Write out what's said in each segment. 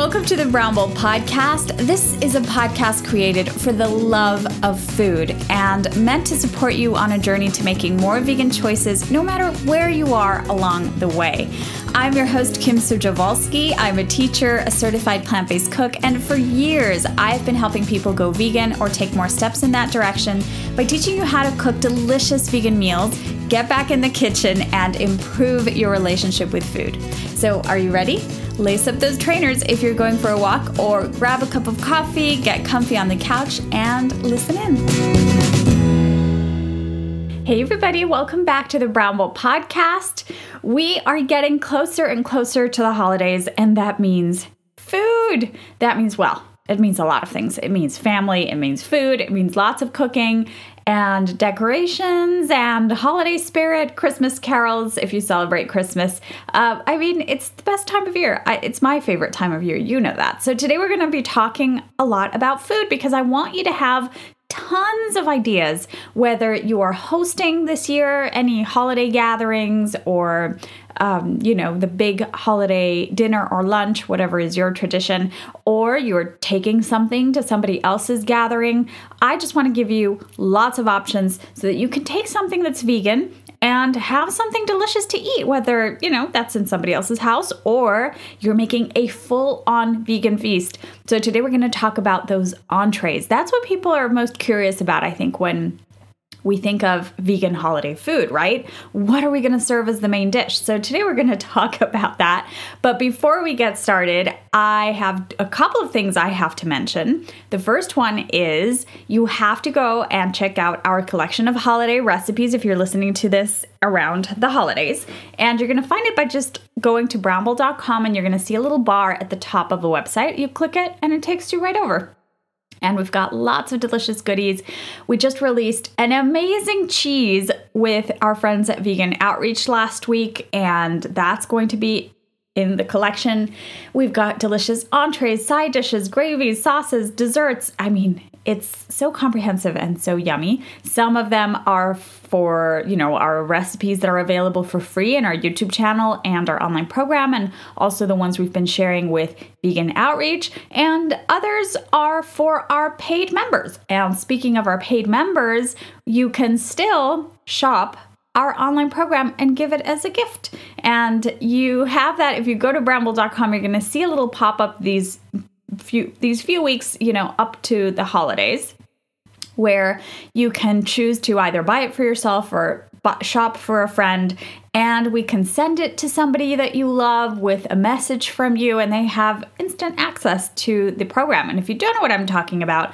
Welcome to the Brown Bowl Podcast. This is a podcast created for the love of food and meant to support you on a journey to making more vegan choices no matter where you are along the way. I'm your host, Kim Sujovolsky. I'm a teacher, a certified plant-based cook, and for years, I've been helping people go vegan or take more steps in that direction by teaching you how to cook delicious vegan meals, get back in the kitchen, and improve your relationship with food. So are you ready? Lace up those trainers if you're going for a walk, or grab a cup of coffee, get comfy on the couch, and listen in. Hey everybody, welcome back to the Brown Bowl Podcast. We are getting closer and closer to the holidays, and that means food. That means, well, it means a lot of things. It means family, it means food, it means lots of cooking and decorations and holiday spirit, Christmas carols if you celebrate Christmas. It's the best time of year. It's my favorite time of year. You know that. So today we're going to be talking a lot about food because I want you to have tons of ideas, whether you are hosting this year any holiday gatherings or the big holiday dinner or lunch, whatever is your tradition, or you're taking something to somebody else's gathering. I just want to give you lots of options so that you can take something that's vegan and have something delicious to eat, whether, that's in somebody else's house or you're making a full-on vegan feast. So today we're going to talk about those entrees. That's what people are most curious about, I think, when we think of vegan holiday food, right? What are we going to serve as the main dish? So today we're going to talk about that. But before we get started, I have a couple of things I have to mention. The first one is you have to go and check out our collection of holiday recipes if you're listening to this around the holidays. And you're going to find it by just going to brownbowl.com, and you're going to see a little bar at the top of the website. You click it and it takes you right over. And we've got lots of delicious goodies. We just released an amazing cheese with our friends at Vegan Outreach last week, and that's going to be in the collection. We've got delicious entrees, side dishes, gravies, sauces, desserts. It's so comprehensive and so yummy. Some of them are for, our recipes that are available for free in our YouTube channel and our online program, and also the ones we've been sharing with Vegan Outreach, and others are for our paid members. And speaking of our paid members, you can still shop our online program and give it as a gift. And you have that if you go to brownbowl.com. You're going to see a little pop up these few weeks, up to the holidays, where you can choose to either buy it for yourself or shop for a friend, and we can send it to somebody that you love with a message from you, and they have instant access to the program. And if you don't know what I'm talking about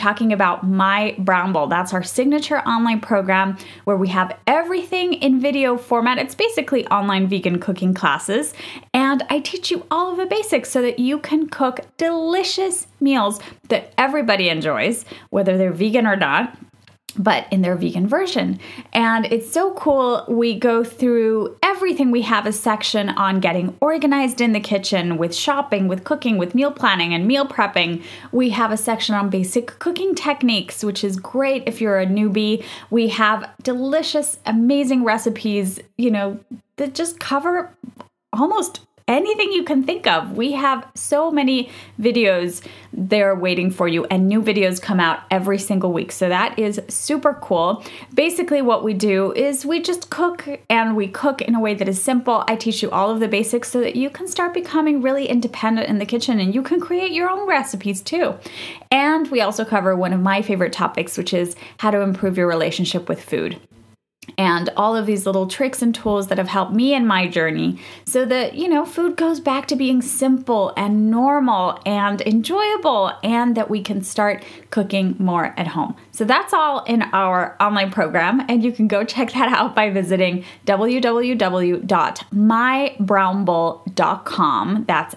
My Brown Bowl. That's our signature online program where we have everything in video format. It's basically online vegan cooking classes, and I teach you all of the basics so that you can cook delicious meals that everybody enjoys, whether they're vegan or not, but in their vegan version. And it's so cool. We go through everything. We have a section on getting organized in the kitchen with shopping, with cooking, with meal planning and meal prepping. We have a section on basic cooking techniques, which is great if you're a newbie. We have delicious, amazing recipes, that just cover almost anything you can think of. We have so many videos there waiting for you, and new videos come out every single week. So that is super cool. Basically, what we do is we just cook, and we cook in a way that is simple. I teach you all of the basics so that you can start becoming really independent in the kitchen, and you can create your own recipes too. And we also cover one of my favorite topics, which is how to improve your relationship with food. And all of these little tricks and tools that have helped me in my journey so that, food goes back to being simple and normal and enjoyable, and that we can start cooking more at home. So that's all in our online program, and you can go check that out by visiting www.mybrownbowl.com. That's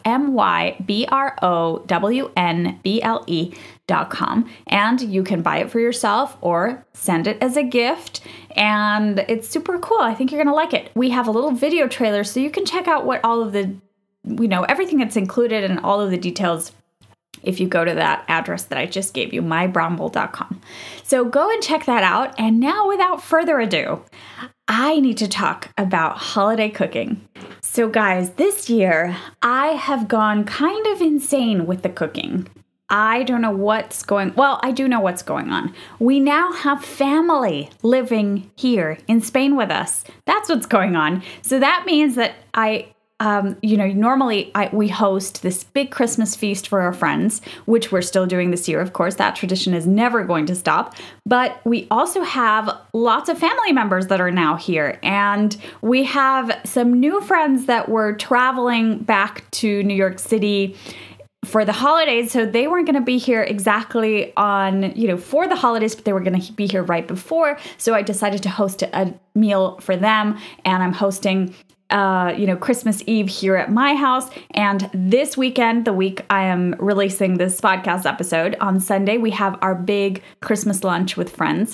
MYBROWNBLE.com. And you can buy it for yourself or send it as a gift. And it's super cool. I think you're going to like it. We have a little video trailer so you can check out what all of the, everything that's included and all of the details if you go to that address that I just gave you, mybrownbowl.com. So go and check that out. And now, without further ado, I need to talk about holiday cooking. So guys, this year I have gone kind of insane with the cooking. I don't know I do know what's going on. We now have family living here in Spain with us. That's what's going on. So that means that normally we host this big Christmas feast for our friends, which we're still doing this year. Of course, that tradition is never going to stop. But we also have lots of family members that are now here. And we have some new friends that were traveling back to New York City for the holidays. So they weren't going to be here exactly for the holidays, but they were going to be here right before. So I decided to host a meal for them. And I'm hosting Christmas Eve here at my house. And this weekend, the week I am releasing this podcast episode, on Sunday, we have our big Christmas lunch with friends.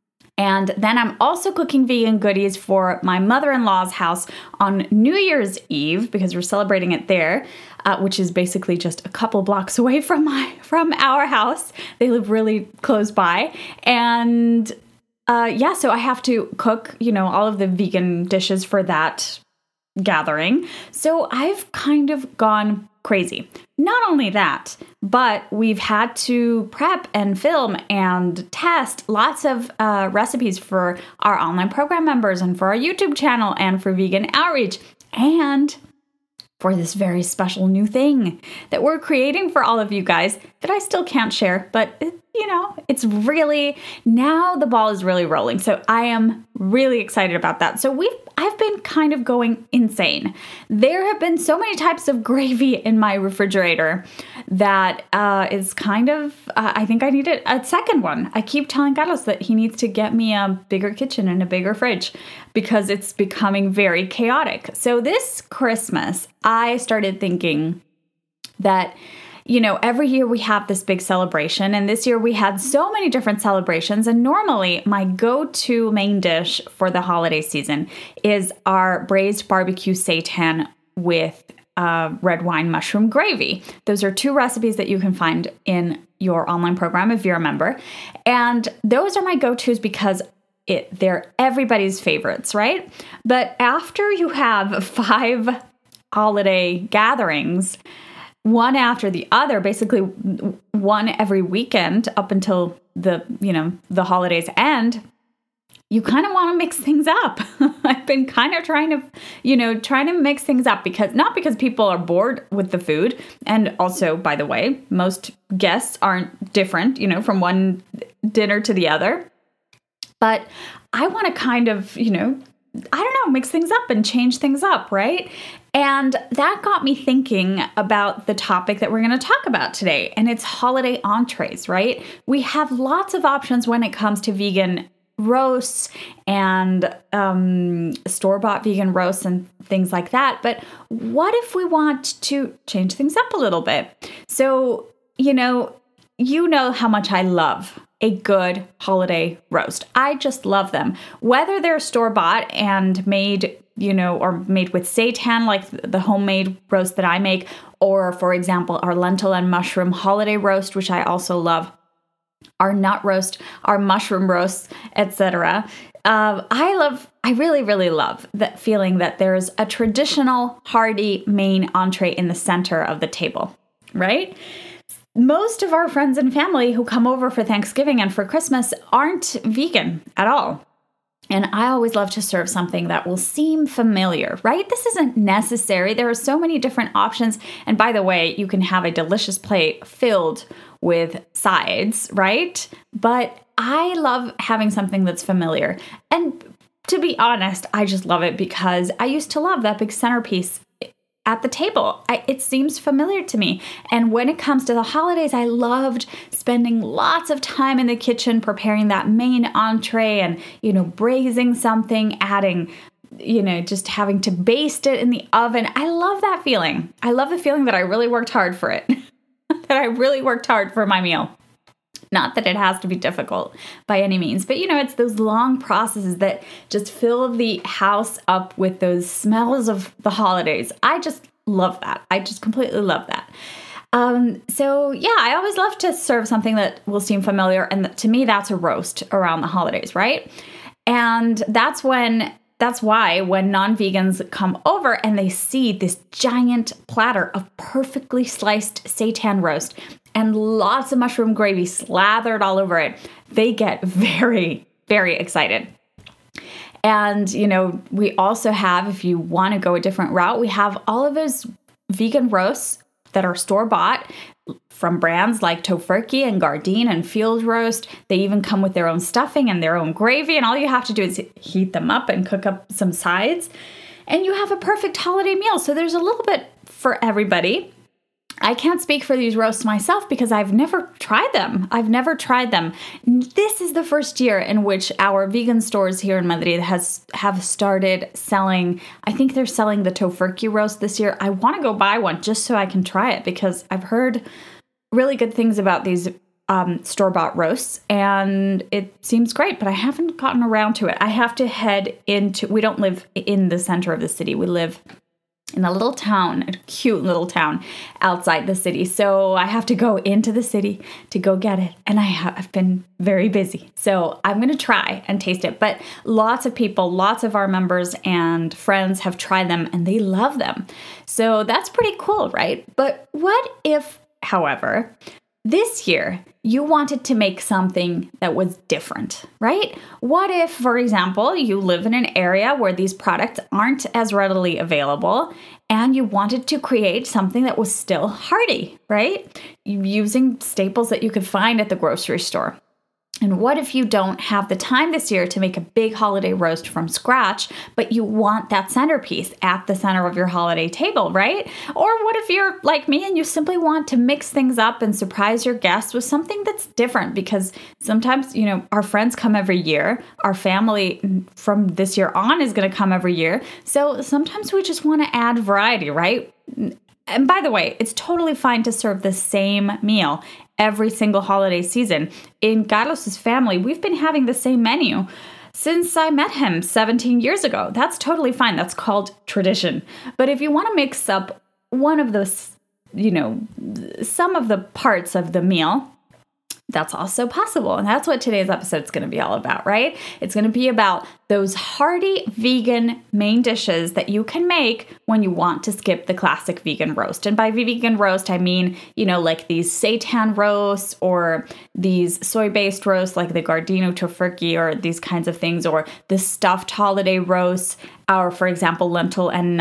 And then I'm also cooking vegan goodies for my mother-in-law's house on New Year's Eve, because we're celebrating it there, which is basically just a couple blocks away from our house. They live really close by. And so I have to cook, all of the vegan dishes for that gathering. So I've kind of gone crazy. Not only that, but we've had to prep and film and test lots of recipes for our online program members and for our YouTube channel and for Vegan Outreach and for this very special new thing that we're creating for all of you guys that I still can't share, but it's really, now the ball is really rolling. So I am really excited about that. So I've been kind of going insane. There have been so many types of gravy in my refrigerator that is kind of, I think I need a second one. I keep telling Carlos that he needs to get me a bigger kitchen and a bigger fridge because it's becoming very chaotic. So this Christmas, I started thinking that every year we have this big celebration, and this year we had so many different celebrations. And normally my go-to main dish for the holiday season is our braised barbecue seitan with red wine mushroom gravy. Those are two recipes that you can find in your online program if you're a member. And those are my go-tos because they're everybody's favorites, right? But after you have 5 holiday gatherings, one after the other, basically one every weekend up until the holidays end, you kind of want to mix things up. I've been kind of trying to mix things up not because people are bored with the food. And also, by the way, most guests aren't different, from one dinner to the other. But I want to kind of, mix things up and change things up, right? And that got me thinking about the topic that we're going to talk about today, and it's holiday entrees, right? We have lots of options when it comes to vegan roasts and store-bought vegan roasts and things like that. But what if we want to change things up a little bit? So, you know how much I love a good holiday roast. I just love them. Whether they're store-bought and made, or made with seitan, like the homemade roast that I make, or for example, our lentil and mushroom holiday roast, which I also love, our nut roast, our mushroom roasts, etc. I really, really love that feeling that there's a traditional hearty main entree in the center of the table, right? Most of our friends and family who come over for Thanksgiving and for Christmas aren't vegan at all. And I always love to serve something that will seem familiar, right? This isn't necessary. There are so many different options. And by the way, you can have a delicious plate filled with sides, right? But I love having something that's familiar. And to be honest, I just love it because I used to love that big centerpiece at the table. It seems familiar to me. And when it comes to the holidays, I loved spending lots of time in the kitchen preparing that main entree and, braising something, adding, just having to baste it in the oven. I love that feeling. I love the feeling that I really worked hard for it, that I really worked hard for my meal. Not that it has to be difficult by any means, but it's those long processes that just fill the house up with those smells of the holidays. I just love that. I just completely love that. I always love to serve something that will seem familiar. And to me, that's a roast around the holidays, right? And that's when that's why when non-vegans come over and they see this giant platter of perfectly sliced seitan roast and lots of mushroom gravy slathered all over it, they get very, very excited. And, we also have, if you want to go a different route, we have all of those vegan roasts that are store-bought from brands like Tofurky and Gardein and Field Roast. They even come with their own stuffing and their own gravy, and all you have to do is heat them up and cook up some sides, and you have a perfect holiday meal. So there's a little bit for everybody. I can't speak for these roasts myself because I've never tried them. This is the first year in which our vegan stores here in Madrid have started selling. I think they're selling the Tofurky roast this year. I want to go buy one just so I can try it because I've heard really good things about these store-bought roasts, and it seems great, but I haven't gotten around to it. I have to head we don't live in the center of the city. We live in a little town, a cute little town outside the city. So I have to go into the city to go get it. And I've been very busy. So I'm going to try and taste it. But lots of people, lots of our members and friends have tried them and they love them. So that's pretty cool, right? But what if, however, this year you wanted to make something that was different, right? What if, for example, you live in an area where these products aren't as readily available and you wanted to create something that was still hearty, right? Using staples that you could find at the grocery store. And what if you don't have the time this year to make a big holiday roast from scratch, but you want that centerpiece at the center of your holiday table, right? Or what if you're like me and you simply want to mix things up and surprise your guests with something that's different? Because sometimes, our friends come every year. Our family from this year on is going to come every year. So sometimes we just want to add variety, right? And by the way, it's totally fine to serve the same meal every single holiday season. In Carlos's family, we've been having the same menu since I met him 17 years ago. That's totally fine. That's called tradition. But if you want to mix up one of those, some of the parts of the meal, that's also possible. And that's what today's episode is going to be all about, right? It's going to be about those hearty vegan main dishes that you can make when you want to skip the classic vegan roast. And by vegan roast, I mean, like these seitan roasts or these soy-based roasts like the Gardein Tofurky or these kinds of things, or the stuffed holiday roasts, or for example, lentil and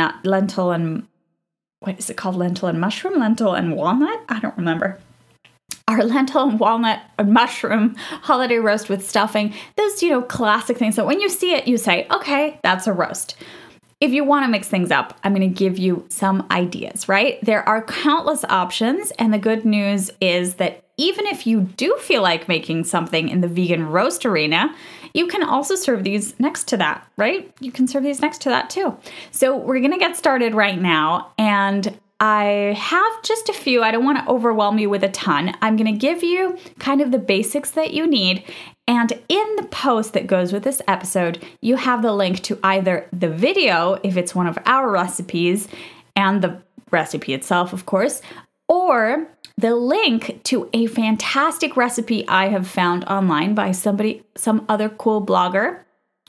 what is it called? Lentil and mushroom? Lentil and walnut? I don't remember. Our lentil and walnut or mushroom holiday roast with stuffing, those, classic things. So when you see it, you say, okay, that's a roast. If you want to mix things up, I'm going to give you some ideas, right? There are countless options. And the good news is that even if you do feel like making something in the vegan roast arena, you can also serve these next to that, right? You can serve these next to that too. So we're going to get started right now. And I have just a few. I don't want to overwhelm you with a ton. I'm going to give you kind of the basics that you need. And in the post that goes with this episode, you have the link to either the video, if it's one of our recipes, and the recipe itself, of course, or the link to a fantastic recipe I have found online by some other cool blogger.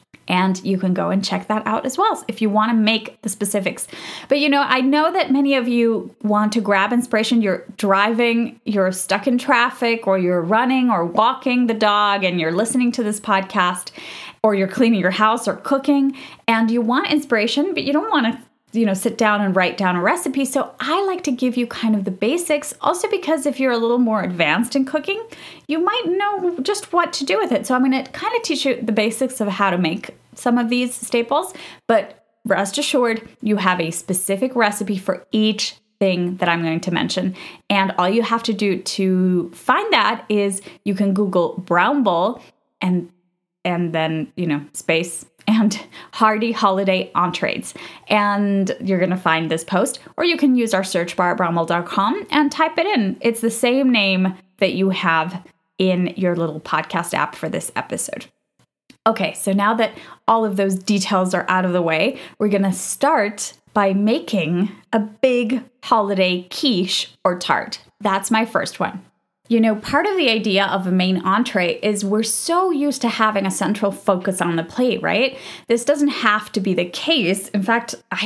And you can go and check that out as well if you want to make the specifics. But, I know that many of you want to grab inspiration. You're driving, you're stuck in traffic, or you're running or walking the dog, and you're listening to this podcast, or you're cleaning your house or cooking, and you want inspiration, but you don't want to sit down and write down a recipe. So I like to give you kind of the basics. Also because if you're a little more advanced in cooking, you might know just what to do with it. So I'm going to kind of teach you the basics of how to make some of these staples, but rest assured, you have a specific recipe for each thing that I'm going to mention. And all you have to do to find that is you can Google brown bowl and then, space and hearty holiday entrees. And you're going to find this post, or you can use our search bar at brownbowl.com and type it in. It's the same name that you have in your little podcast app for this episode. Okay, so now that all of those details are out of the way, we're going to start by making a big holiday quiche or tart. That's my first one. part of the idea of a main entree is we're so used to having a central focus on the plate, right? This doesn't have to be the case. In fact, I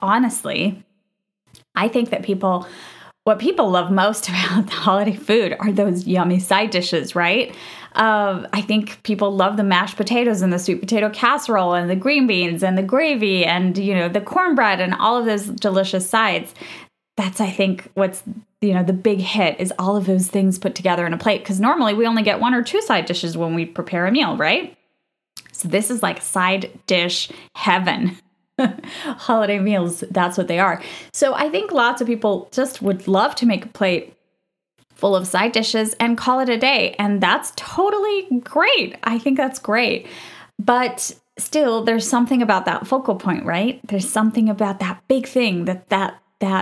think that what people love most about the holiday food are those yummy side dishes, right? I think people love the mashed potatoes and the sweet potato casserole and the green beans and the gravy and, the cornbread and all of those delicious sides. That's, I think, what's, the big hit is all of those things put together in a plate. Because normally we only get 1 or 2 side dishes when we prepare a meal, right? So this is like side dish heaven. Holiday meals, that's what they are. So I think lots of people just would love to make a plate full of side dishes and call it a day. And that's totally great. I think that's great. But still, there's something about that focal point, right? There's something about that big thing, that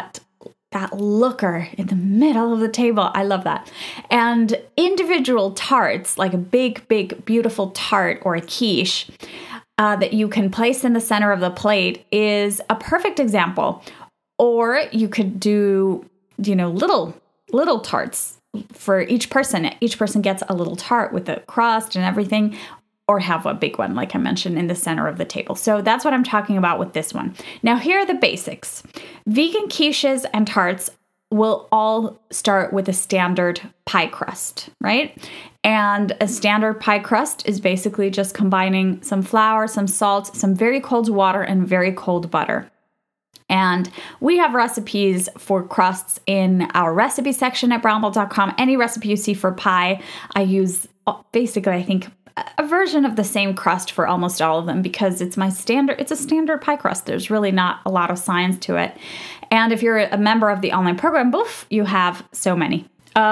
looker in the middle of the table. I love that. And individual tarts, like a big, big, beautiful tart or a quiche that you can place in the center of the plate is a perfect example. Or you could do, little tarts for each person. Each person gets a little tart with the crust and everything, or have a big one, like I mentioned, in the center of the table. So that's what I'm talking about with this one. Now, here are the basics. Vegan quiches and tarts will all start with a standard pie crust, right? And a standard pie crust is basically just combining some flour, some salt, some very cold water, and very cold butter. And we have recipes for crusts in our recipe section at brownbowl.com. Any recipe you see for pie, I use basically, I think, a version of the same crust for almost all of them because it's a standard pie crust. There's really not a lot of science to it. And if you're a member of the online program, boof, you have so many.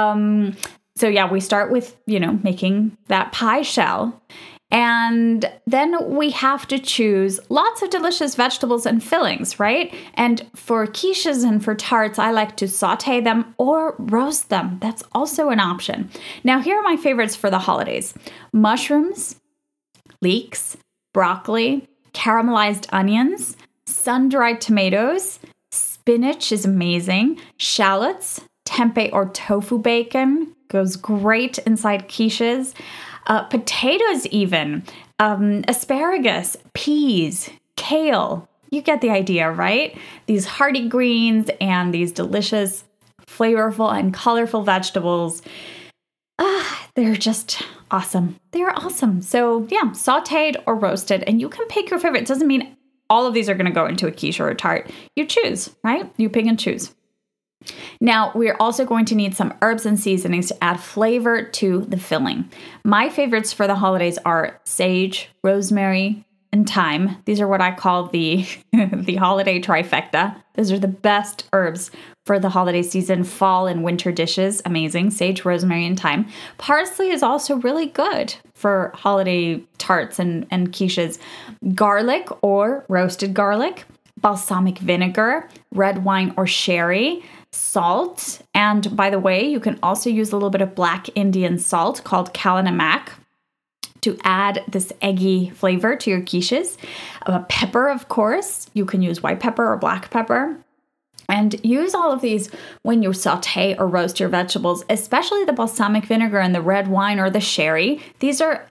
So yeah, we start with, making that pie shell. And then we have to choose lots of delicious vegetables and fillings, right? And for quiches and for tarts, I like to saute them or roast them. That's also an option. Now, here are my favorites for the holidays. Mushrooms, leeks, broccoli, caramelized onions, sun-dried tomatoes, spinach is amazing, shallots, tempeh or tofu bacon goes great inside quiches. Potatoes even, asparagus, peas, kale. You get the idea, right? These hearty greens and these delicious, flavorful, and colorful vegetables. They're just awesome. They're awesome. So yeah, sauteed or roasted. And you can pick your favorite. It doesn't mean all of these are going to go into a quiche or a tart. You choose, right? You pick and choose. Now, we're also going to need some herbs and seasonings to add flavor to the filling. My favorites for the holidays are sage, rosemary, and thyme. These are what I call the holiday trifecta. Those are the best herbs for the holiday season, fall and winter dishes. Amazing. Sage, rosemary, and thyme. Parsley is also really good for holiday tarts and quiches. Garlic or roasted garlic, balsamic vinegar, red wine or sherry, salt, and by the way, you can also use a little bit of black Indian salt called Kala Namak to add this eggy flavor to your quiches. Pepper, of course. You can use white pepper or black pepper. And use all of these when you saute or roast your vegetables, especially the balsamic vinegar and the red wine or the sherry. These are,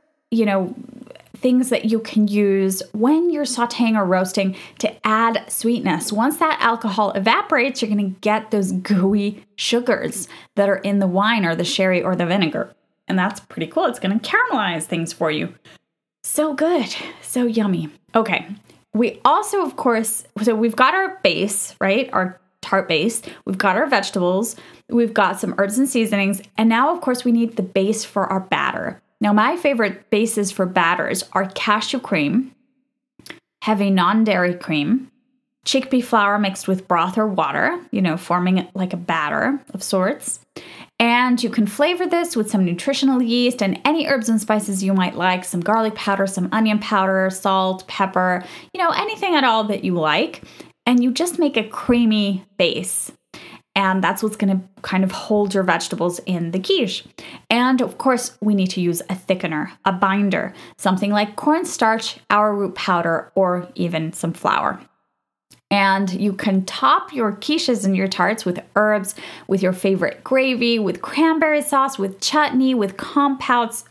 things that you can use when you're sauteing or roasting to add sweetness. Once that alcohol evaporates, you're going to get those gooey sugars that are in the wine or the sherry or the vinegar. And that's pretty cool. It's going to caramelize things for you. So good. So yummy. Okay. We also, of course, so we've got our base, right? Our tart base. We've got our vegetables. We've got some herbs and seasonings. And now, of course, we need the base for our batter. Now, my favorite bases for batters are cashew cream, heavy non-dairy cream, chickpea flour mixed with broth or water, forming it like a batter of sorts. And you can flavor this with some nutritional yeast and any herbs and spices you might like, some garlic powder, some onion powder, salt, pepper, anything at all that you like. And you just make a creamy base. And that's what's going to kind of hold your vegetables in the quiche. And of course, we need to use a thickener, a binder, something like cornstarch, arrowroot powder, or even some flour. And you can top your quiches and your tarts with herbs, with your favorite gravy, with cranberry sauce, with chutney, with compotes.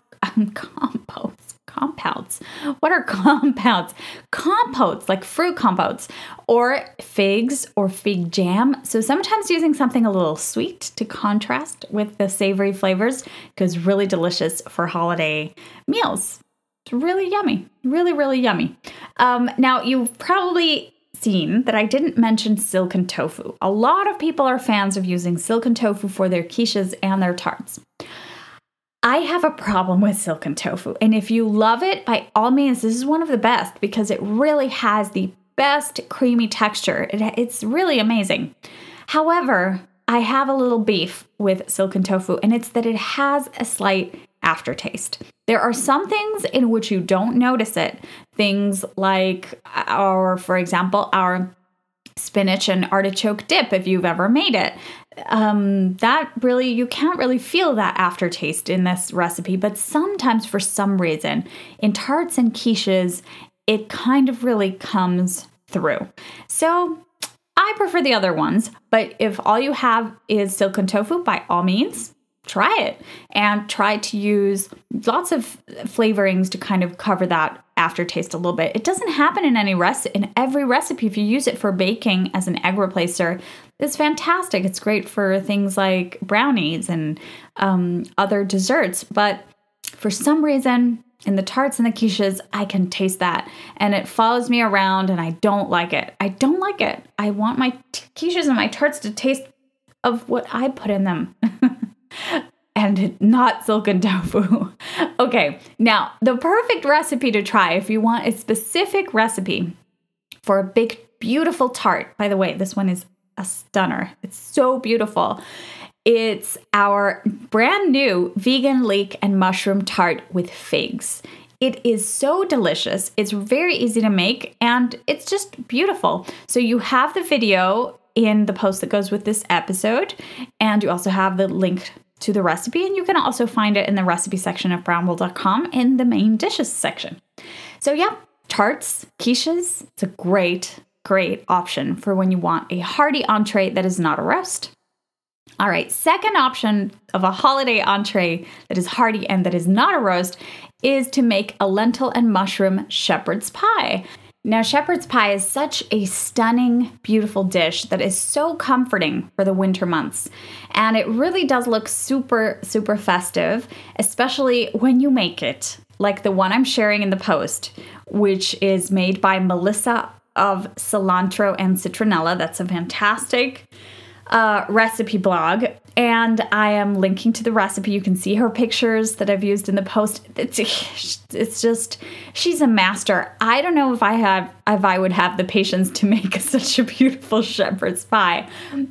Compotes. What are compotes? Compotes, like fruit compotes, or figs or fig jam. So sometimes using something a little sweet to contrast with the savory flavors goes really delicious for holiday meals. It's really yummy. Really, really yummy. Now, you've probably seen that I didn't mention silken tofu. A lot of people are fans of using silken tofu for their quiches and their tarts. I have a problem with silken tofu, and if you love it, by all means, this is one of the best because it really has the best creamy texture. It's really amazing. However, I have a little beef with silken tofu, and it's that it has a slight aftertaste. There are some things in which you don't notice it. Things like for example, our spinach and artichoke dip, if you've ever made it. That really, you can't really feel that aftertaste in this recipe, but sometimes for some reason, in tarts and quiches, it kind of really comes through. So I prefer the other ones, but if all you have is silken tofu, by all means, try it and try to use lots of flavorings to kind of cover that aftertaste a little bit. It doesn't happen in every recipe. If you use it for baking as an egg replacer, it's fantastic. It's great for things like brownies and other desserts. But for some reason, in the tarts and the quiches, I can taste that. And it follows me around and I don't like it. I don't like it. I want my quiches and my tarts to taste of what I put in them. And not silken tofu. Okay, now the perfect recipe to try if you want a specific recipe for a big, beautiful tart. By the way, this one is a stunner. It's so beautiful. It's our brand new vegan leek and mushroom tart with figs. It is so delicious. It's very easy to make and it's just beautiful. So you have the video in the post that goes with this episode, and you also have the link to the recipe, and you can also find it in the recipe section of brownbowl.com in the main dishes section. So yeah, tarts, quiches, it's a great option for when you want a hearty entree that is not a roast. All right, second option of a holiday entree that is hearty and that is not a roast is to make a lentil and mushroom shepherd's pie. Now, shepherd's pie is such a stunning, beautiful dish that is so comforting for the winter months. And it really does look super, super festive, especially when you make it, like the one I'm sharing in the post, which is made by Melissa of Cilantro and Citronella. That's a fantastic recipe blog. And I am linking to the recipe. You can see her pictures that I've used in the post. It's just, she's a master. I don't know if I would have the patience to make such a beautiful shepherd's pie.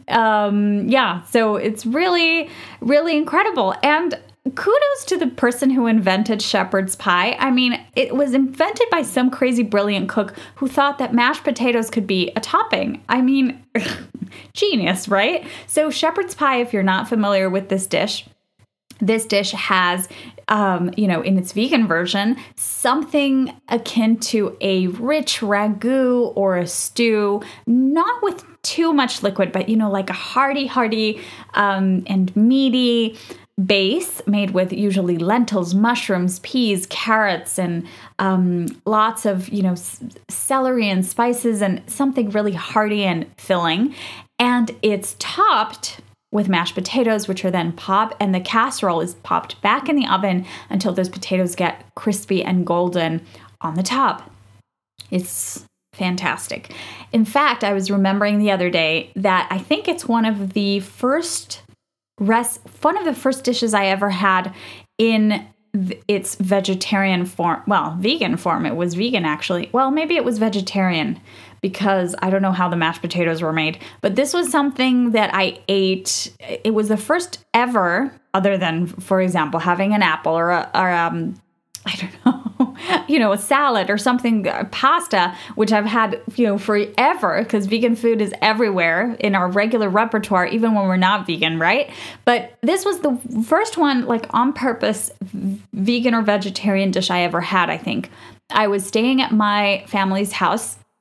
So it's really, really incredible. And kudos to the person who invented shepherd's pie. I mean, it was invented by some crazy brilliant cook who thought that mashed potatoes could be a topping. I mean, genius, right? So shepherd's pie, if you're not familiar with this dish has, in its vegan version, something akin to a rich ragu or a stew, not with too much liquid, but, like a hearty, and meaty base made with usually lentils, mushrooms, peas, carrots, and lots of, celery and spices and something really hearty and filling. And it's topped with mashed potatoes, which are then popped, and the casserole is popped back in the oven until those potatoes get crispy and golden on the top. It's fantastic. In fact, I was remembering the other day that I think it's one of the first dishes I ever had in its vegetarian form. Well, vegan form. It was vegan, actually. Well, maybe it was vegetarian because I don't know how the mashed potatoes were made. But this was something that I ate. It was the first ever, other than, for example, having an apple or I don't know, a salad or something, pasta, which I've had, forever, because vegan food is everywhere in our regular repertoire, even when we're not vegan, right? But this was the first one, like on purpose, vegan or vegetarian dish I ever had, I think. I was staying at my family's house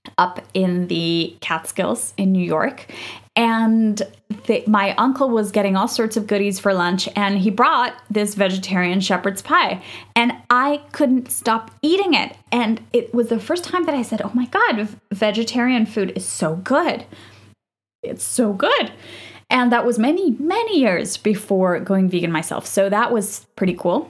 up in the Catskills in New York. And my uncle was getting all sorts of goodies for lunch, and he brought this vegetarian shepherd's pie, and I couldn't stop eating it. And it was the first time that I said, oh my God, vegetarian food is so good. It's so good. And that was many, many years before going vegan myself. So that was pretty cool.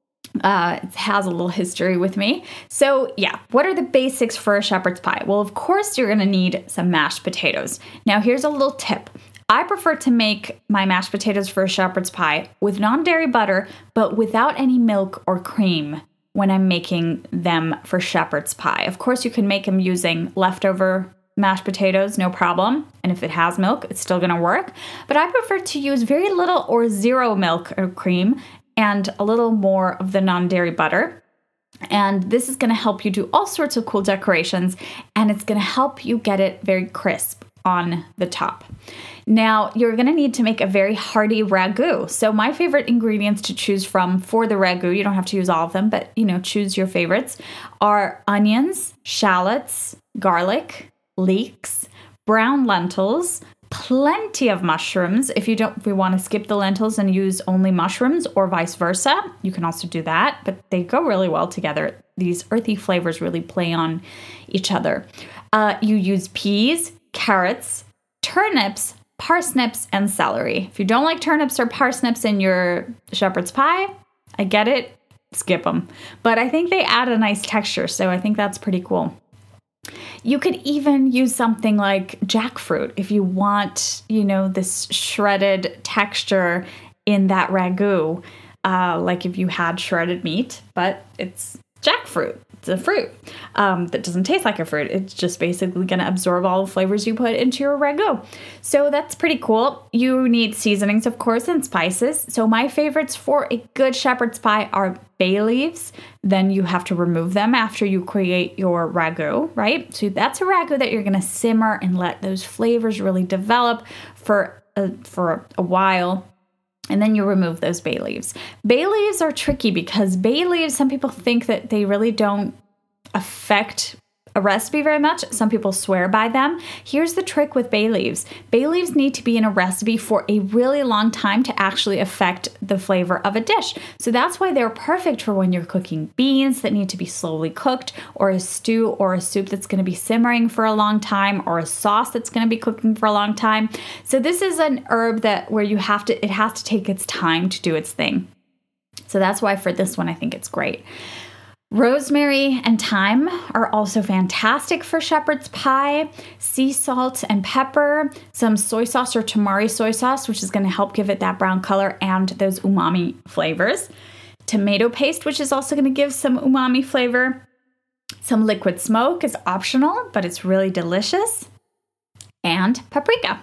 It has a little history with me. So yeah, what are the basics for a shepherd's pie? Well, of course, you're going to need some mashed potatoes. Now, here's a little tip. I prefer to make my mashed potatoes for a shepherd's pie with non-dairy butter, but without any milk or cream when I'm making them for shepherd's pie. Of course, you can make them using leftover mashed potatoes, no problem. And if it has milk, it's still going to work. But I prefer to use very little or zero milk or cream and a little more of the non-dairy butter. And this is going to help you do all sorts of cool decorations, and it's going to help you get it very crisp on the top. Now, you're going to need to make a very hearty ragu. So my favorite ingredients to choose from for the ragu, you don't have to use all of them, but choose your favorites, are onions, shallots, garlic, leeks, brown lentils, plenty of mushrooms. If we want to skip the lentils and use only mushrooms, or vice versa, you can also do that, but they go really well together. These earthy flavors really play on each other. You use peas, carrots, turnips, parsnips, and celery. If you don't like turnips or parsnips in your shepherd's pie, I get it, skip them. But I think they add a nice texture, so I think that's pretty cool. You could even use something like jackfruit if you want, this shredded texture in that ragu, like if you had shredded meat, but it's jackfruit. It's a fruit that doesn't taste like a fruit. It's just basically going to absorb all the flavors you put into your ragu. So that's pretty cool. You need seasonings, of course, and spices. So my favorites for a good shepherd's pie are bay leaves. Then you have to remove them after you create your ragu, right? So that's a ragu that you're going to simmer and let those flavors really develop for a while. And then you remove those bay leaves. Bay leaves are tricky because bay leaves, some people think that they really don't affect a recipe very much. Some people swear by them. Here's the trick with bay leaves. Bay leaves need to be in a recipe for a really long time to actually affect the flavor of a dish. So that's why they're perfect for when you're cooking beans that need to be slowly cooked, or a stew or a soup that's going to be simmering for a long time, or a sauce that's going to be cooking for a long time. So this is an herb where it has to take its time to do its thing. So that's why for this one, I think it's great. Rosemary and thyme are also fantastic for shepherd's pie. Sea salt and pepper, some soy sauce or tamari soy sauce, which is going to help give it that brown color and those umami flavors. Tomato paste, which is also going to give some umami flavor. Some liquid smoke is optional, but it's really delicious. And paprika.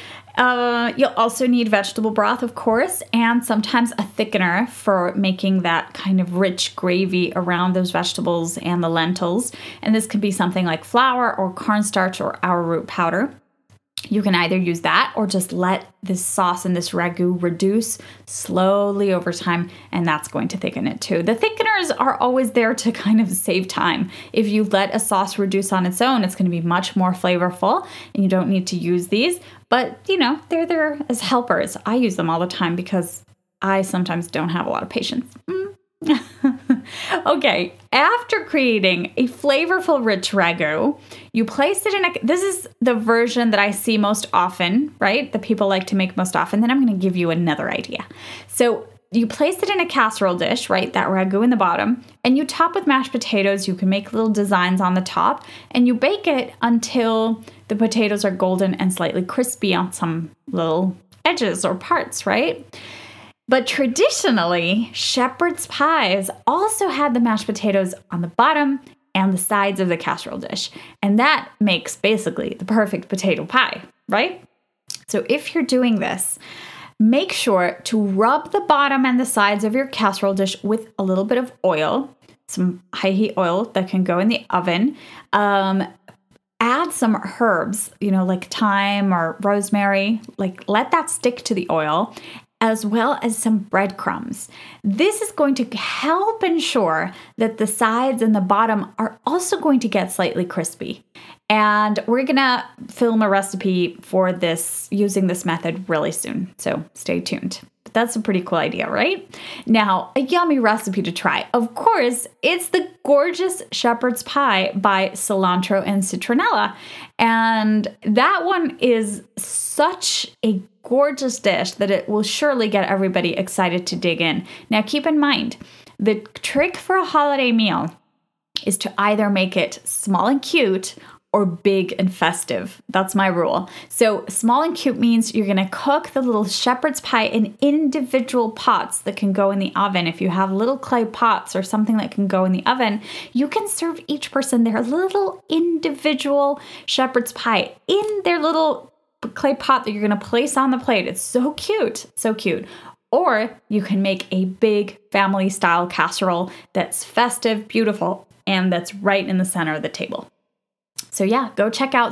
You'll also need vegetable broth, of course, and sometimes a thickener for making that kind of rich gravy around those vegetables and the lentils. And this could be something like flour or cornstarch or arrowroot powder. You can either use that or just let this sauce and this ragu reduce slowly over time, and that's going to thicken it too. The thickeners are always there to kind of save time. If you let a sauce reduce on its own, it's going to be much more flavorful, and you don't need to use these. But, they're there as helpers. I use them all the time because I sometimes don't have a lot of patience. Okay, after creating a flavorful, rich ragu, you place it this is the version that I see most often, right? That people like to make most often. Then I'm going to give you another idea. So you place it in a casserole dish, right? That ragu in the bottom, and you top with mashed potatoes. You can make little designs on the top, and you bake it until the potatoes are golden and slightly crispy on some little edges or parts, right? But traditionally, shepherd's pies also had the mashed potatoes on the bottom and the sides of the casserole dish. And that makes basically the perfect potato pie, right? So if you're doing this, make sure to rub the bottom and the sides of your casserole dish with a little bit of oil, some high heat oil that can go in the oven. Add some herbs, like thyme or rosemary, let that stick to the oil, as well as some breadcrumbs. This is going to help ensure that the sides and the bottom are also going to get slightly crispy. And we're going to film a recipe for this using this method really soon. So stay tuned. But that's a pretty cool idea, right? Now, a yummy recipe to try. Of course, it's the gorgeous shepherd's pie by Cilantro and Citronella. And that one is such a gorgeous dish that it will surely get everybody excited to dig in. Now, keep in mind, the trick for a holiday meal is to either make it small and cute or big and festive. That's my rule. So small and cute means you're going to cook the little shepherd's pie in individual pots that can go in the oven. If you have little clay pots or something that can go in the oven, you can serve each person their little individual shepherd's pie in their little clay pot that you're going to place on the plate. It's so cute, so cute. Or you can make a big family style casserole that's festive, beautiful, and that's right in the center of the table. So yeah, go check out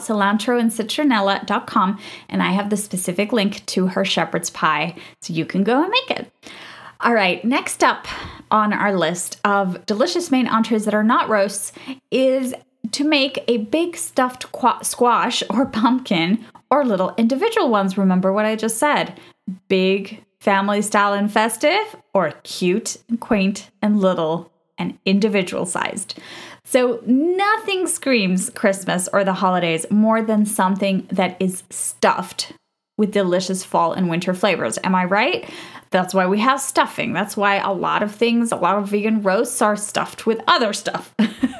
cilantroandcitronella.com, and I have the specific link to her shepherd's pie so you can go and make it. All right, next up on our list of delicious main entrees that are not roasts is to make a big stuffed squash or pumpkin or little individual ones. Remember what I just said. Big, family style and festive, or cute and quaint and little and individual sized. So nothing screams Christmas or the holidays more than something that is stuffed with delicious fall and winter flavors. Am I right? That's why we have stuffing. That's why a lot of vegan roasts are stuffed with other stuff.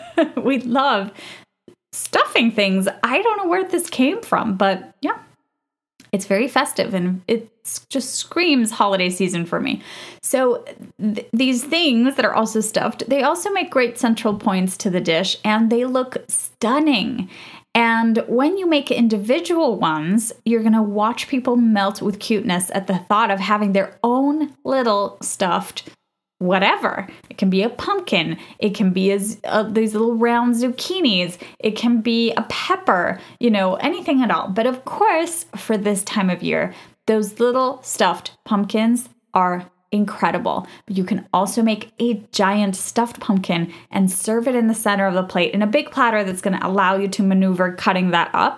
We love stuffing things. I don't know where this came from, but yeah, it's very festive and it just screams holiday season for me. So these things that are also stuffed, they also make great central points to the dish and they look stunning. And when you make individual ones, you're going to watch people melt with cuteness at the thought of having their own little stuffed whatever. It can be a pumpkin. It can be these little round zucchinis. It can be a pepper, anything at all. But of course, for this time of year, those little stuffed pumpkins are incredible. But you can also make a giant stuffed pumpkin and serve it in the center of the plate in a big platter that's going to allow you to maneuver cutting that up.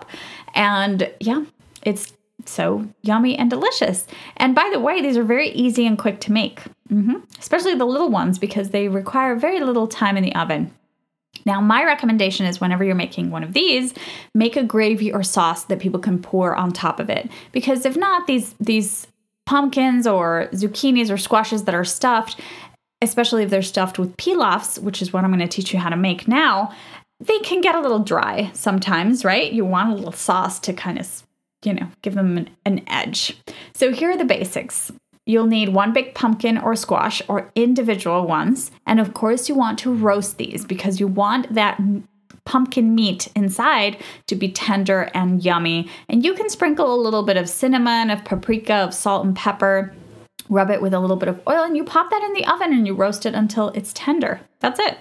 And yeah, it's so yummy and delicious. And by the way, these are very easy and quick to make, especially the little ones because they require very little time in the oven. Now, my recommendation is whenever you're making one of these, make a gravy or sauce that people can pour on top of it. Because if not, these pumpkins or zucchinis or squashes that are stuffed, especially if they're stuffed with pilafs, which is what I'm going to teach you how to make now, they can get a little dry sometimes, right? You want a little sauce to kind of give them an edge. So here are the basics. You'll need one big pumpkin or squash or individual ones. And of course, you want to roast these because you want that pumpkin meat inside to be tender and yummy. And you can sprinkle a little bit of cinnamon, of paprika, of salt and pepper, rub it with a little bit of oil, and you pop that in the oven and you roast it until it's tender. That's it.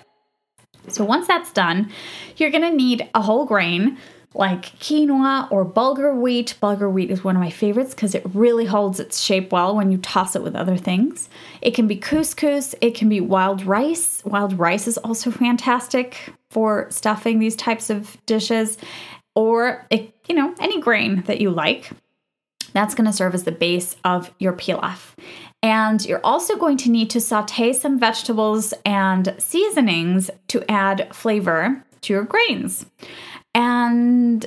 So once that's done, you're going to need a whole grain like quinoa or bulgur wheat. Bulgur wheat is one of my favorites because it really holds its shape well when you toss it with other things. It can be couscous. It can be wild rice. Wild rice is also fantastic for stuffing these types of dishes. Or, any grain that you like. That's going to serve as the base of your pilaf. And you're also going to need to saute some vegetables and seasonings to add flavor to your grains. And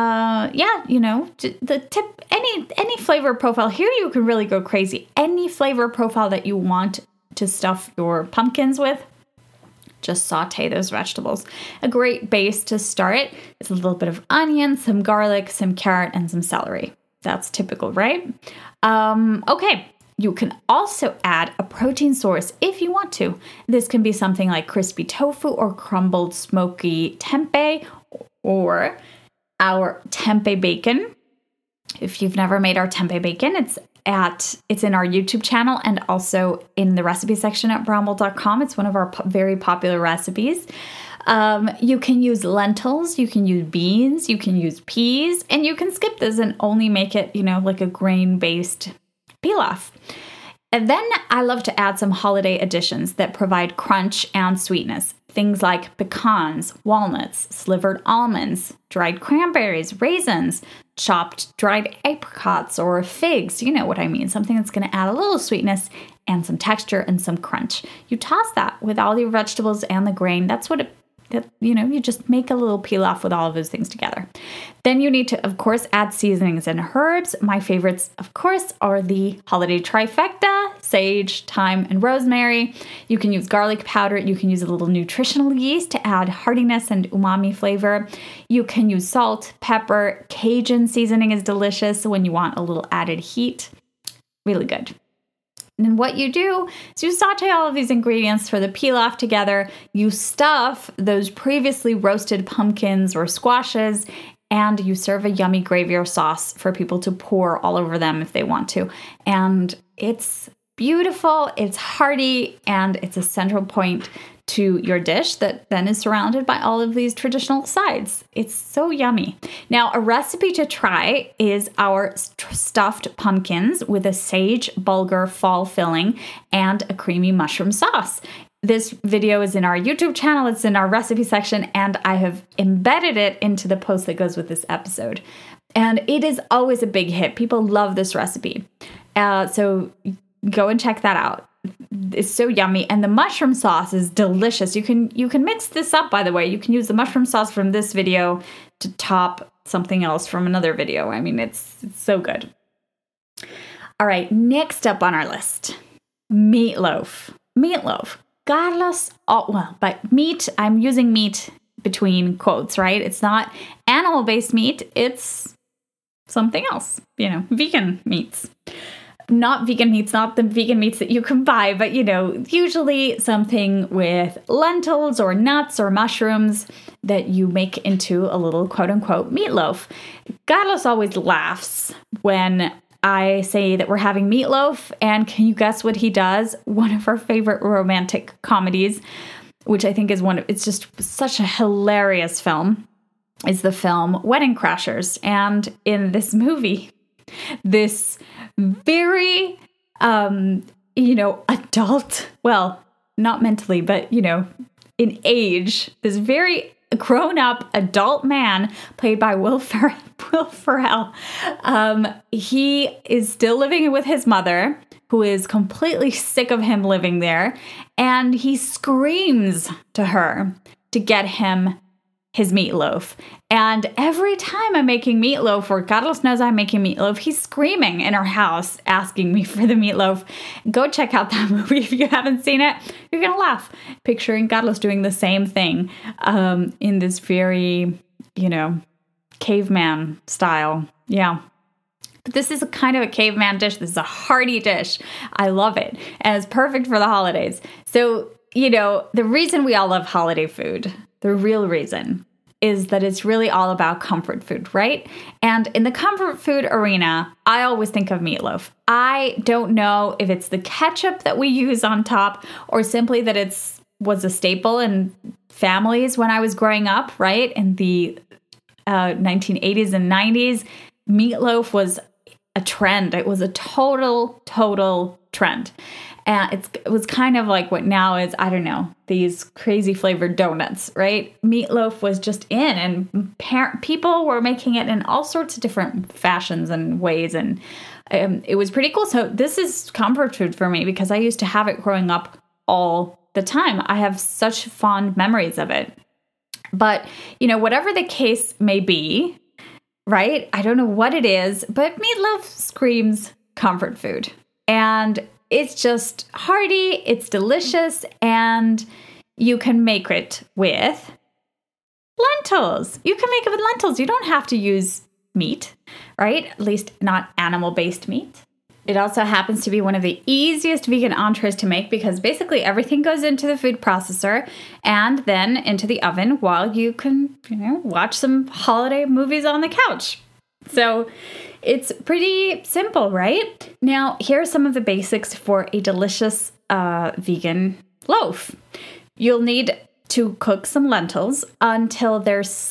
the tip, any flavor profile here, you can really go crazy. Any flavor profile that you want to stuff your pumpkins with, just saute those vegetables. A great base to start is a little bit of onion, some garlic, some carrot, and some celery. That's typical, right? Okay. You can also add a protein source if you want to. This can be something like crispy tofu or crumbled smoky tempeh, or our tempeh bacon. If you've never made our tempeh bacon, it's in our YouTube channel and also in the recipe section at bramble.com. It's one of our very popular recipes. You can use lentils, you can use beans, you can use peas, and you can skip this and only make it, like a grain-based pilaf. And then I love to add some holiday additions that provide crunch and sweetness. things like pecans, walnuts, slivered almonds, dried cranberries, raisins, chopped dried apricots or figs. You know what I mean. Something that's going to add a little sweetness and some texture and some crunch. You toss that with all your vegetables and the grain. That's what you just make a little pilaf with all of those things together. Then you need to, of course, add seasonings and herbs. My favorites, of course, are the holiday trifecta: sage, thyme, and rosemary. You can use garlic powder. You can use a little nutritional yeast to add heartiness and umami flavor. You can use salt, pepper. Cajun seasoning is delicious when you want a little added heat. Really good. And what you do is you saute all of these ingredients for the pilaf together. You stuff those previously roasted pumpkins or squashes, and you serve a yummy gravy or sauce for people to pour all over them if they want to. And it's beautiful, it's hearty, and it's a central point to your dish that then is surrounded by all of these traditional sides. It's so yummy. Now, a recipe to try is our stuffed pumpkins with a sage bulgur fall filling and a creamy mushroom sauce. This video is in our YouTube channel. It's in our recipe section, and I have embedded it into the post that goes with this episode. And it is always a big hit. People love this recipe. So go and check that out. It's so yummy, and the mushroom sauce is delicious. You can mix this up, by the way. You can use the mushroom sauce from this video to top something else from another video. I mean, it's so good. All right, next up on our list, meatloaf. Meatloaf. Carlos, but meat, I'm using meat between quotes, right? It's not animal-based meat. It's something else, vegan meats. Not vegan meats, not the vegan meats that you can buy, but, usually something with lentils or nuts or mushrooms that you make into a little quote-unquote meatloaf. Carlos always laughs when I say that we're having meatloaf, and can you guess what he does? One of our favorite romantic comedies, which I think is it's just such a hilarious film, is the film Wedding Crashers. And in this movie, this very, adult, well, not mentally, but, in age, this very grown-up adult man played by Will Ferrell. He is still living with his mother, who is completely sick of him living there, and he screams to her to get him his meatloaf. And every time I'm making meatloaf, or Carlos knows I'm making meatloaf, he's screaming in our house asking me for the meatloaf. Go check out that movie if you haven't seen it. You're going to laugh picturing Carlos doing the same thing in this very, caveman style. Yeah. But this is a kind of a caveman dish. This is a hearty dish. I love it. And it's perfect for the holidays. So, the reason we all love holiday food, the real reason, is that it's really all about comfort food, right? And in the comfort food arena, I always think of meatloaf. I don't know if it's the ketchup that we use on top or simply that was a staple in families when I was growing up, right? In the 1980s and 90s, meatloaf was a trend. It was a total trend. And it was kind of like what now is, I don't know, these crazy flavored donuts, right? Meatloaf was just in, and people were making it in all sorts of different fashions and ways, and it was pretty cool. So this is comfort food for me because I used to have it growing up all the time. I have such fond memories of it. But, whatever the case may be, right? I don't know what it is, but meatloaf screams comfort food. And it's just hearty, it's delicious, and you can make it with lentils. You can make it with lentils. You don't have to use meat, right? At least not animal-based meat. It also happens to be one of the easiest vegan entrees to make because basically everything goes into the food processor and then into the oven while you can, watch some holiday movies on the couch. So it's pretty simple, right? Now, here are some of the basics for a delicious vegan loaf. You'll need to cook some lentils until they're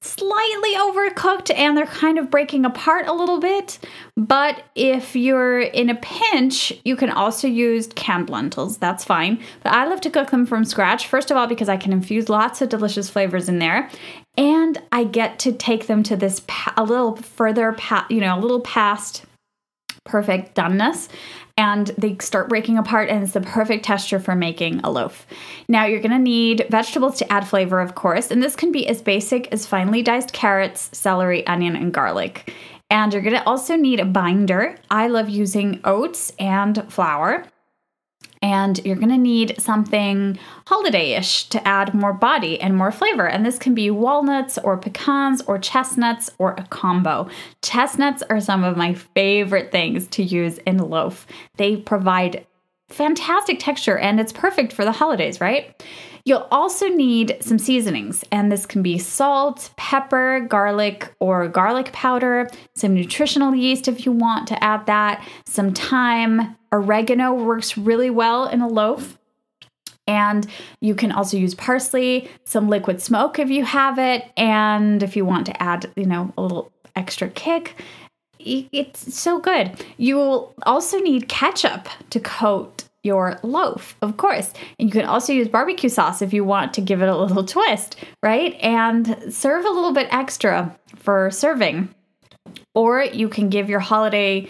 slightly overcooked and they're kind of breaking apart a little bit. But if you're in a pinch, you can also use canned lentils. That's fine. But I love to cook them from scratch. First of all, because I can infuse lots of delicious flavors in there. And I get to take them to this a little further, a little past perfect doneness. And they start breaking apart, and it's the perfect texture for making a loaf. Now, you're going to need vegetables to add flavor, of course, and this can be as basic as finely diced carrots, celery, onion, and garlic. And you're going to also need a binder. I love using oats and flour. And you're going to need something holiday-ish to add more body and more flavor. And this can be walnuts or pecans or chestnuts or a combo. Chestnuts are some of my favorite things to use in a loaf. They provide fantastic texture and it's perfect for the holidays, right? You'll also need some seasonings, and this can be salt, pepper, garlic, or garlic powder, some nutritional yeast if you want to add that, some thyme. Oregano works really well in a loaf. And you can also use parsley, some liquid smoke if you have it, and if you want to add, a little extra kick, it's so good. You will also need ketchup to coat your loaf, of course. And you can also use barbecue sauce if you want to give it a little twist, right? And serve a little bit extra for serving. Or you can give your holiday,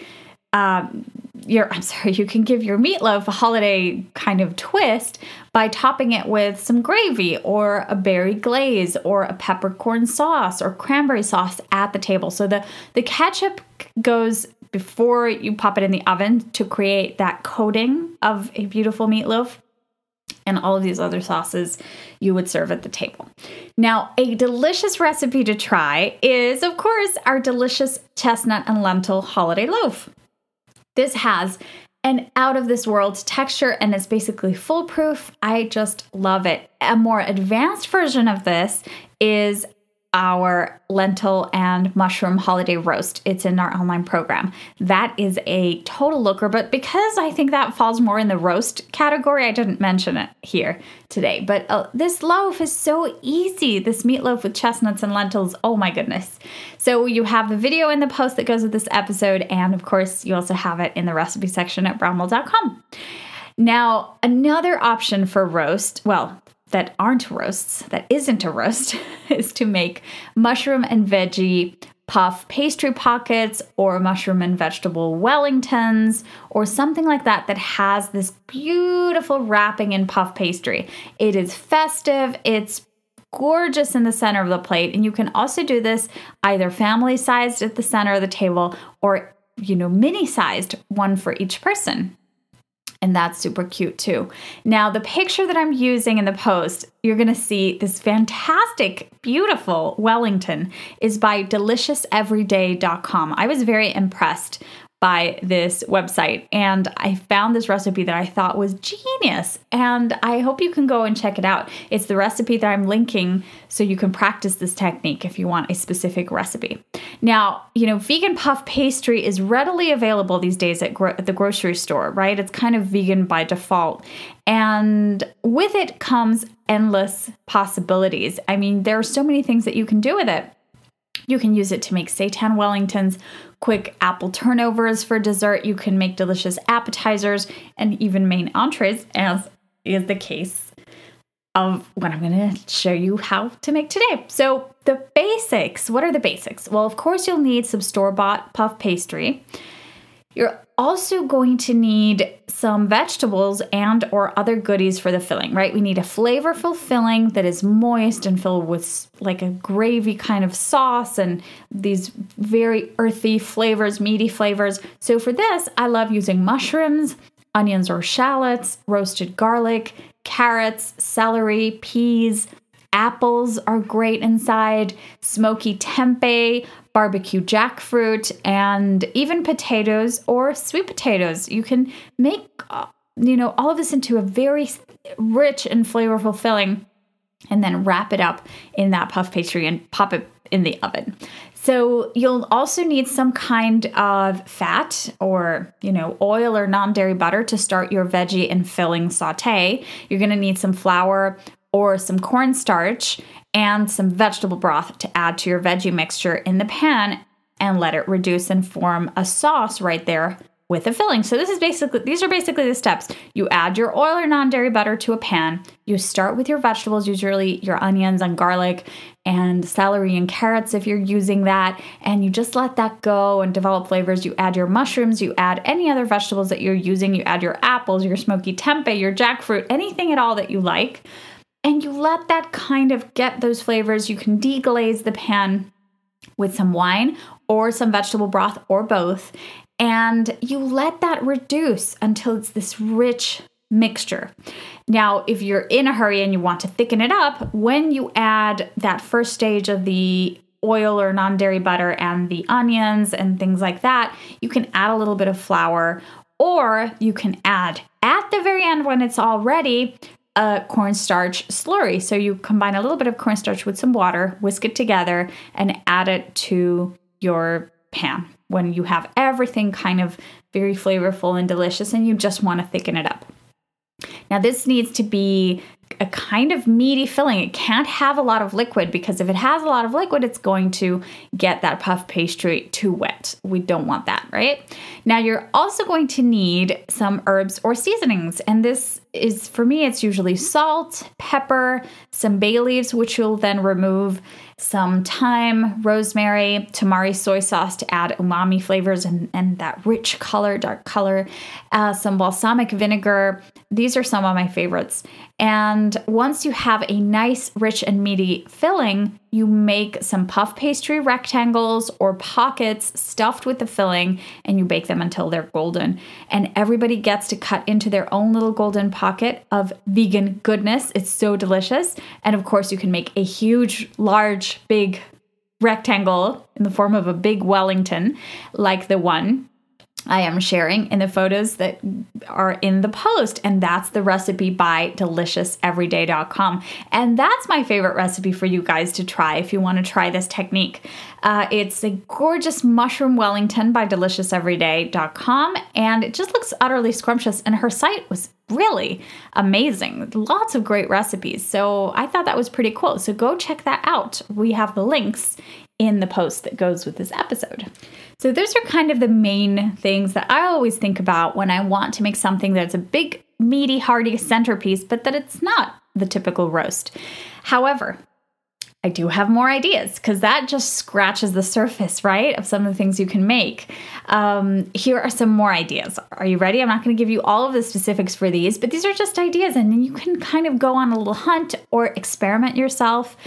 you can give your meatloaf a holiday kind of twist by topping it with some gravy or a berry glaze or a peppercorn sauce or cranberry sauce at the table. So the ketchup goes before you pop it in the oven to create that coating of a beautiful meatloaf. And all of these other sauces you would serve at the table. Now, a delicious recipe to try is, of course, our delicious chestnut and lentil holiday loaf. This has an out-of-this-world texture, and it's basically foolproof. I just love it. A more advanced version of this is our lentil and mushroom holiday roast. It's in our online program. That is a total looker, but because I think that falls more in the roast category, I didn't mention it here today. But this loaf is so easy. This meatloaf with chestnuts and lentils, oh my goodness. So you have the video in the post that goes with this episode, and of course, you also have it in the recipe section at brownwell.com. Now, another option for roast, that aren't roasts, that isn't a roast, is to make mushroom and veggie puff pastry pockets or mushroom and vegetable Wellingtons or something like that has this beautiful wrapping in puff pastry. It is festive, it's gorgeous in the center of the plate, and you can also do this either family-sized at the center of the table or, mini-sized, one for each person. And that's super cute too. Now, the picture that I'm using in the post, you're going to see this fantastic, beautiful Wellington is by deliciouseveryday.com. I was very impressed by this website, and I found this recipe that I thought was genius, and I hope you can go and check it out. It's the recipe that I'm linking so you can practice this technique if you want a specific recipe. Now, vegan puff pastry is readily available these days at the grocery store, right? It's kind of vegan by default, and with it comes endless possibilities. I mean, there are so many things that you can do with it. You can use it to make seitan Wellingtons, quick apple turnovers for dessert. You can make delicious appetizers and even main entrees, as is the case of what I'm going to show you how to make today. So the basics, what are the basics? Well, of course, you'll need some store-bought puff pastry. You're also going to need some vegetables and or other goodies for the filling, right? We need a flavorful filling that is moist and filled with like a gravy kind of sauce and these very earthy flavors, meaty flavors. So for this, I love using mushrooms, onions or shallots, roasted garlic, carrots, celery, peas. Apples are great inside, smoky tempeh, barbecue jackfruit, and even potatoes or sweet potatoes. You can make, all of this into a very rich and flavorful filling and then wrap it up in that puff pastry and pop it in the oven. So you'll also need some kind of fat or, oil or non-dairy butter to start your veggie and filling saute. You're going to need some flour or some cornstarch and some vegetable broth to add to your veggie mixture in the pan and let it reduce and form a sauce right there with a filling. So these are basically the steps. You add your oil or non-dairy butter to a pan. You start with your vegetables, usually your onions and garlic and celery and carrots if you're using that, and you just let that go and develop flavors. You add your mushrooms, you add any other vegetables that you're using, you add your apples, your smoky tempeh, your jackfruit, anything at all that you like, and you let that kind of get those flavors. You can deglaze the pan with some wine or some vegetable broth or both, and you let that reduce until it's this rich mixture. Now, if you're in a hurry and you want to thicken it up, when you add that first stage of the oil or non-dairy butter and the onions and things like that, you can add a little bit of flour, or you can add at the very end when it's all ready a cornstarch slurry. So you combine a little bit of cornstarch with some water, whisk it together, and add it to your pan when you have everything kind of very flavorful and delicious and you just want to thicken it up. Now, this needs to be a kind of meaty filling. It can't have a lot of liquid, because if it has a lot of liquid, it's going to get that puff pastry too wet. We don't want that, right? Now, you're also going to need some herbs or seasonings. And this is, for me, it's usually salt, pepper, some bay leaves, which you'll then remove, some thyme, rosemary, tamari soy sauce to add umami flavors and that rich color, dark color, some balsamic vinegar. These are some of my favorites. And once you have a nice, rich, and meaty filling, you make some puff pastry rectangles or pockets stuffed with the filling, and you bake them until they're golden. And everybody gets to cut into their own little golden pocket of vegan goodness. It's so delicious. And of course, you can make a huge, large, big rectangle in the form of a big Wellington, like the one I am sharing in the photos that are in the post. And that's the recipe by DeliciousEveryday.com. And that's my favorite recipe for you guys to try if you want to try this technique. It's a gorgeous mushroom Wellington by DeliciousEveryday.com. And it just looks utterly scrumptious. And her site was really amazing. Lots of great recipes. So I thought that was pretty cool. So go check that out. We have the links in the post that goes with this episode. So those are kind of the main things that I always think about when I want to make something that's a big, meaty, hearty centerpiece, but that it's not the typical roast. However, I do have more ideas, because that just scratches the surface, right, of some of the things you can make. Here are some more ideas. Are you ready? I'm not going to give you all of the specifics for these, but these are just ideas, and then you can kind of go on a little hunt or experiment yourself,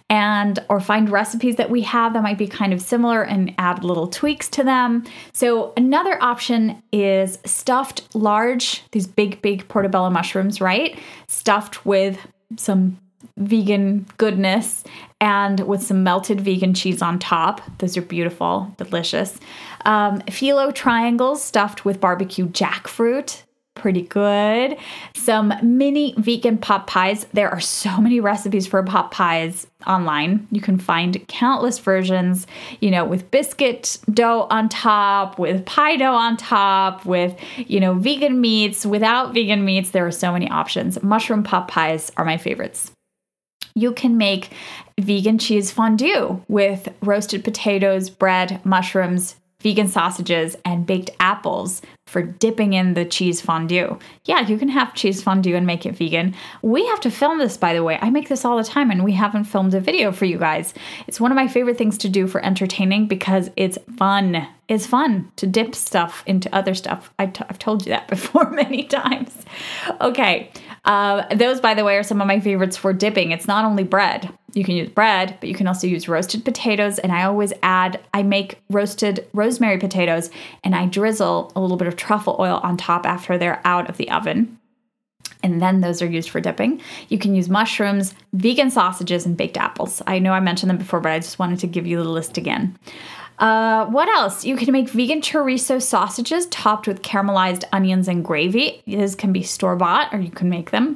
or find recipes that we have that might be kind of similar and add little tweaks to them. So another option is stuffed these big portobello mushrooms, right? Stuffed with some vegan goodness and with some melted vegan cheese on top. Those are beautiful, delicious. Phyllo triangles stuffed with barbecue jackfruit. Pretty good. Some mini vegan pot pies. There are so many recipes for pot pies online. You can find countless versions, with biscuit dough on top, with pie dough on top, with, vegan meats, without vegan meats. There are so many options. Mushroom pot pies are my favorites. You can make vegan cheese fondue with roasted potatoes, bread, mushrooms, vegan sausages, and baked apples for dipping in the cheese fondue. Yeah, you can have cheese fondue and make it vegan. We have to film this, by the way. I make this all the time, and we haven't filmed a video for you guys. It's one of my favorite things to do for entertaining because it's fun. It's fun to dip stuff into other stuff. I've told you that before many times. Okay, those, by the way, are some of my favorites for dipping. It's not only bread. You can use bread, but you can also use roasted potatoes. And I make roasted rosemary potatoes, and I drizzle a little bit of truffle oil on top after they're out of the oven. And then those are used for dipping. You can use mushrooms, vegan sausages, and baked apples. I know I mentioned them before, but I just wanted to give you the list again. What else? You can make vegan chorizo sausages topped with caramelized onions and gravy. These can be store-bought, or you can make them.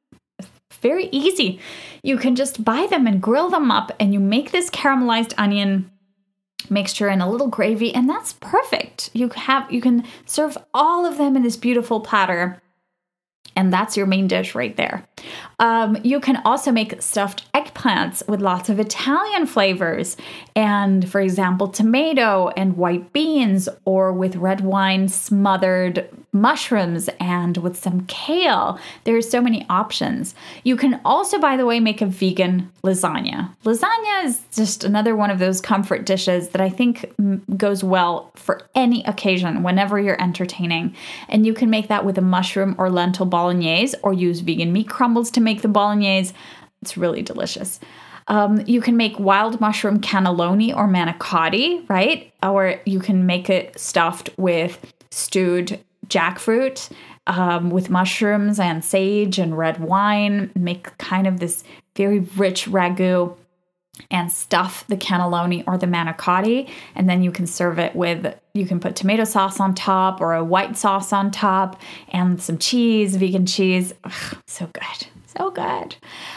Very easy. You can just buy them and grill them up, and you make this caramelized onion mixture in a little gravy, and that's perfect. You can serve all of them in this beautiful platter, And that's your main dish right there. You can also make stuffed eggplants with lots of Italian flavors. And for example, tomato and white beans, or with red wine smothered mushrooms and with some kale. There's so many options. You can also, by the way, make a vegan lasagna. Lasagna is just another one of those comfort dishes that I think goes well for any occasion, whenever you're entertaining. And you can make that with a mushroom or lentil bolognese, or use vegan meat crumbles to make the bolognese. It's really delicious. You can make wild mushroom cannelloni or manicotti, right? Or you can make it stuffed with stewed jackfruit, with mushrooms and sage and red wine. Make kind of this very rich ragu and stuff the cannelloni or the manicotti. And then you can serve it with, you can put tomato sauce on top or a white sauce on top and some cheese, vegan cheese. Ugh, so good. So good.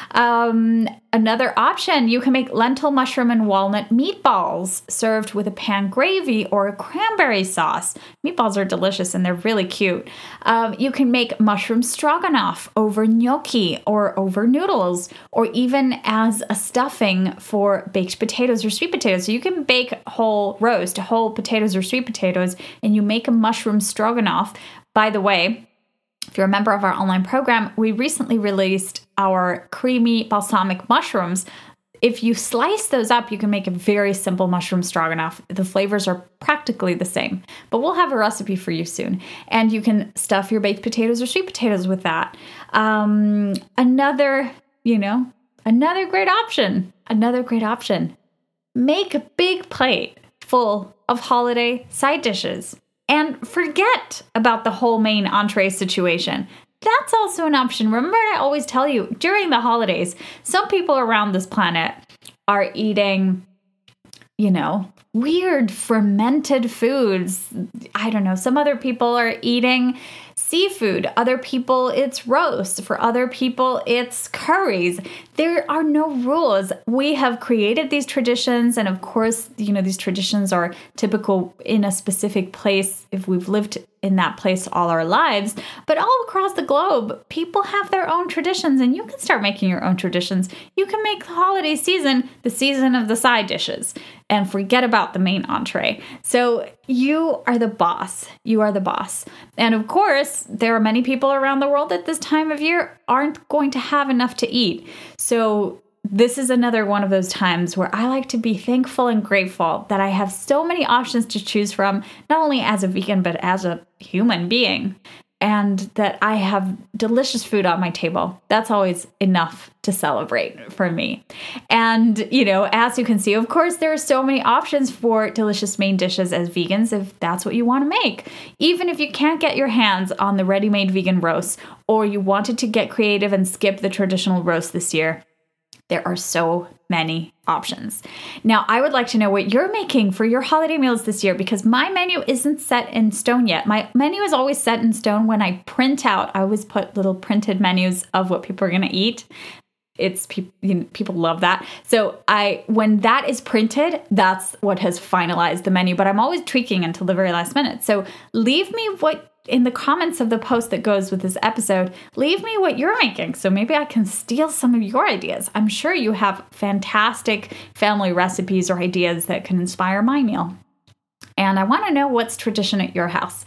Another option, you can make lentil, mushroom, and walnut meatballs served with a pan gravy or a cranberry sauce. Meatballs are delicious and they're really cute. You can make mushroom stroganoff over gnocchi or over noodles, or even as a stuffing for baked potatoes or sweet potatoes. So you can bake whole potatoes or sweet potatoes, and you make a mushroom stroganoff. By the way, if you're a member of our online program, we recently released our creamy balsamic mushrooms. If you slice those up, you can make a very simple mushroom stroganoff. The flavors are practically the same, but we'll have a recipe for you soon. And you can stuff your baked potatoes or sweet potatoes with that. Another great option. Make a big plate full of holiday side dishes. And forget about the whole main entree situation. That's also an option. Remember, I always tell you, during the holidays, some people around this planet are eating, weird fermented foods. I don't know. Some other people are eating seafood. Other people, it's roast. For other people, it's curries. There are no rules. We have created these traditions. And of course, these traditions are typical in a specific place if we've lived in that place all our lives. But all across the globe, people have their own traditions, and you can start making your own traditions. You can make the holiday season the season of the side dishes and forget about the main entree. So you are the boss. You are the boss. And of course, there are many people around the world at this time of year aren't going to have enough to eat. So this is another one of those times where I like to be thankful and grateful that I have so many options to choose from, not only as a vegan, but as a human being, and that I have delicious food on my table. That's always enough to celebrate for me. And, as you can see, of course, there are so many options for delicious main dishes as vegans, if that's what you want to make. Even if you can't get your hands on the ready-made vegan roast, or you wanted to get creative and skip the traditional roast this year, there are so many options. Now, I would like to know what you're making for your holiday meals this year, because my menu isn't set in stone yet. My menu is always set in stone when I print out. I always put little printed menus of what people are going to eat. It's people love that. So when that is printed, that's what has finalized the menu. But I'm always tweaking until the very last minute. So leave me in the comments of the post that goes with this episode, leave me what you're making, so maybe I can steal some of your ideas. I'm sure you have fantastic family recipes or ideas that can inspire my meal. And I want to know what's tradition at your house.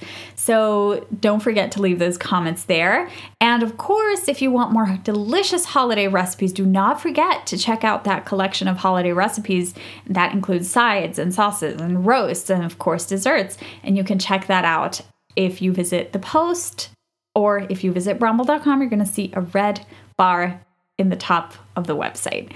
So don't forget to leave those comments there. And of course, if you want more delicious holiday recipes, do not forget to check out that collection of holiday recipes. That includes sides and sauces and roasts and, of course, desserts. And you can check that out. If you visit the post, or if you visit Bramble.com, you're going to see a red bar in the top of the website.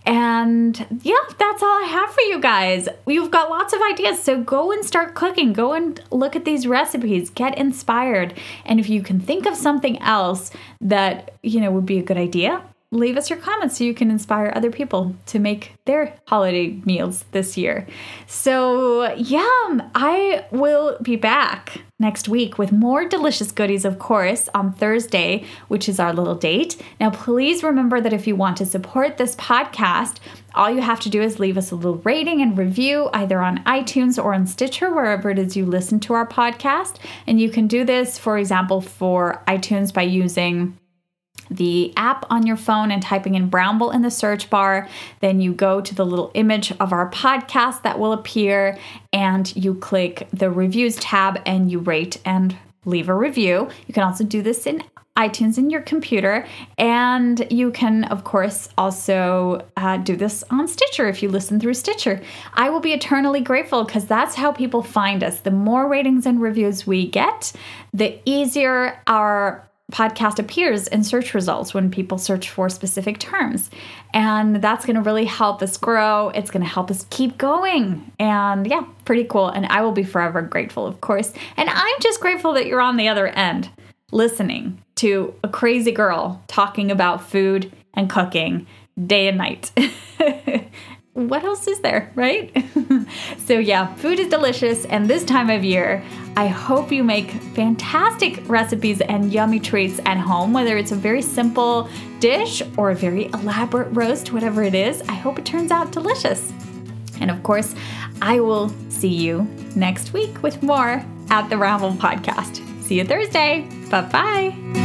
And yeah, that's all I have for you guys. You've got lots of ideas, so go and start cooking. Go and look at these recipes. Get inspired. And if you can think of something else that, would be a good idea, leave us your comments so you can inspire other people to make their holiday meals this year. So I will be back next week with more delicious goodies, of course, on Thursday, which is our little date. Now, please remember that if you want to support this podcast, all you have to do is leave us a little rating and review either on iTunes or on Stitcher, wherever it is you listen to our podcast. And you can do this, for example, for iTunes by using the app on your phone and typing in Bramble in the search bar. Then you go to the little image of our podcast that will appear and you click the reviews tab and you rate and leave a review. You can also do this in iTunes in your computer, and you can, of course, also do this on Stitcher if you listen through Stitcher. I will be eternally grateful because that's how people find us. The more ratings and reviews we get, the easier our podcast appears in search results when people search for specific terms. And that's going to really help us grow. It's going to help us keep going. And yeah, pretty cool. And I will be forever grateful, of course. And I'm just grateful that you're on the other end listening to a crazy girl talking about food and cooking day and night. What else is there, right? So yeah, food is delicious. And this time of year, I hope you make fantastic recipes and yummy treats at home, whether it's a very simple dish or a very elaborate roast, whatever it is. I hope it turns out delicious. And of course, I will see you next week with more at the Bramble Podcast. See you Thursday. Bye-bye.